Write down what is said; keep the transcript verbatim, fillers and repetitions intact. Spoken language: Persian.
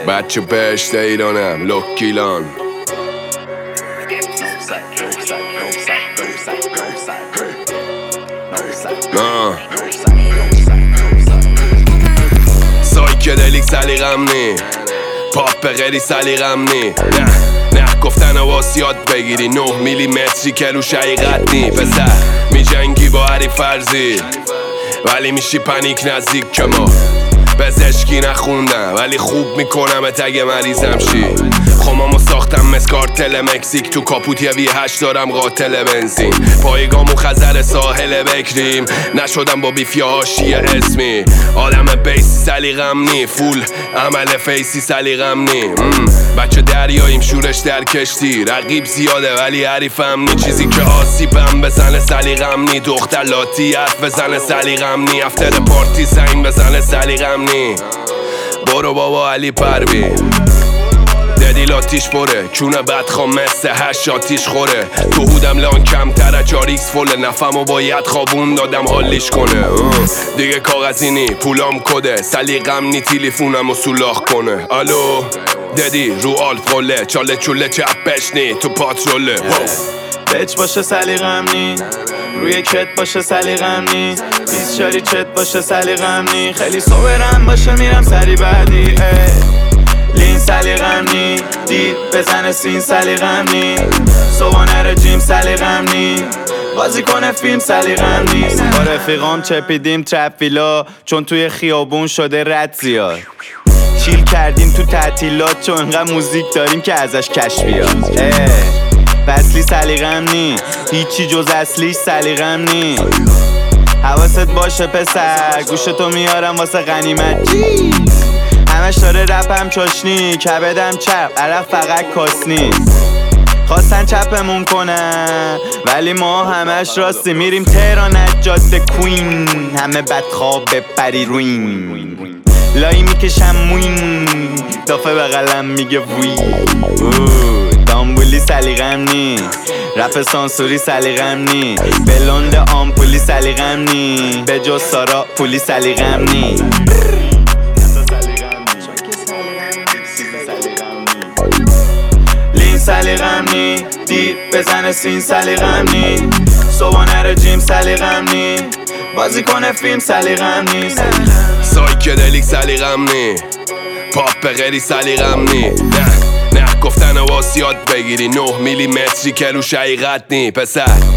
بچه بهشت ایرانم لوکیلان آه سایکدلیک سلیقم نی پاپ غیری سلیقم نی نه نه گفتن واس یاد بگیری نه میلیمتری که روش حقیقت نی پسر می جنگی با هری فرضی ولی میشی پنیک نزدیک که ما پزشکی نخوندم ولی خوب میکنم اگه مریضم شی خمامو ساختم مثل کارتل مکزیک تو کاپوت یه وی هشت دارم قاتل بنزین پایگامو خزر ساحل بکریم نشدم با بیفی هاشی اسمی آدم بیسی سلیقم نی فول عمل فیسی سلیقم نی بچه دریاییم شورش در کشتی رقیب زیاده ولی حریفم نی چیزی که آسیبم بزنه سلیقم نی دختر لاتی حرف بزنه سلیقم نی افتر پارتی زنگ بزنه سلیقم نی برو بابا علی پروین ددیل آتیش پره چونه بدخوام مثل هشت آتیش خوره تو هودم لان کمتره چار ایکس فله نفمو باید خوابون دادم حالیش کنه دیگه کاغذی نی پولام کده سلیقم نی تیلیفونم و سولاخ کنه الو ددی رو آلف قله چاله چوله چپش نی تو پاتروله بچ باشه سلیقم نی روی کت باشه سلیقم نی بیس چاری چت باشه سلیقم نی خیلی صبرم باشه میرم سری بعدی لین سلیقم نی دید بزنه سین سلیقم نی صبحانه رو جیم سلیقم نی بازی کنه فیلم سلیقم نی با رفیقام چپیدیم ترپ ویلا چون توی خیابون شده رد زیاد چیل کردیم تو تعطیلات چون انقدر موزیک داریم که ازش کش بیاد فصلی سلیقم نی هیچی جز اصلیش سلیقم نی حواست باشه پسر گوشتو میارم واسه غنیمت همش داره رپم چاشنی کبدم چپ عرق فقط کاسنی خواستن چپمون کنن ولی ما همش راستی میریم تهران از جاده کوین همه بدخواب بپری روین لایی میکشم موین دافه بغلم میگه وی دامبولی سلیقم نی رپ سانسوری سلیقم نی بلند آمپولی سلیقم نی به جز سارا پولی سلیقم نی لین سلیقم نی دید بزنه سین سلیقم نی صبحانه رو جیم سلیقم نی بازی کنه فیلم سلیقم نی سایکدلیک سلیقم نی پاپ غیری سلیقم نی نه نه گفتن واس یاد بگیری نه میلیمتری که روش حقیقت نی پسر